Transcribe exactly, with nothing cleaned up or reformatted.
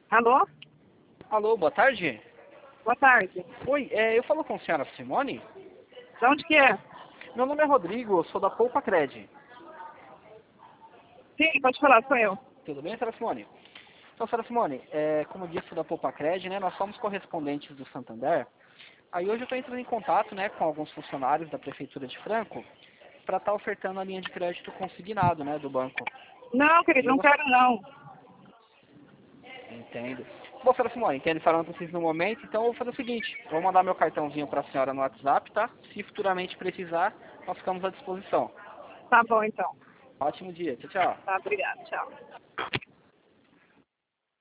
Alô? Alô, boa tarde. Boa tarde. Oi, é, eu falo com a senhora Simone? De onde que é? Meu nome é Rodrigo, eu sou da Poupa Cred. Sim, pode falar, sou eu. Tudo bem, senhora Simone? Então, senhora Simone, é, como eu disse, sou da Poupa Cred, né, nós somos correspondentes do Santander. Aí hoje eu estou entrando em contato, né, com alguns funcionários da Prefeitura de Franco para estar ofertando a linha de crédito consignado, né, do banco. Não, E querido, eu não gost- quero não. Entendo. Bom, senhora Simone, entendo falando com vocês no momento, então eu vou fazer o seguinte, eu vou mandar meu cartãozinho para a senhora no WhatsApp, tá? Se futuramente precisar, nós ficamos à disposição. Tá bom, então. Ótimo dia, tchau, tchau. Tá, obrigada. Tchau.